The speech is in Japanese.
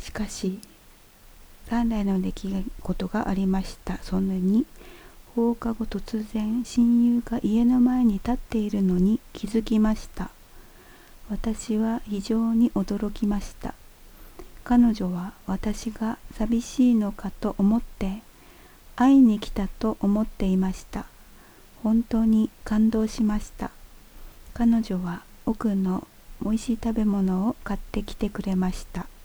しかし、3台の出来事がありました。その2、放課後突然、親友が家の前に立っているのに気づきました。私は非常に驚きました。彼女は私が寂しいのかと思って会いに来たと思っていました。本当に感動しました。彼女は僕の美味しい食べ物を買ってきてくれました。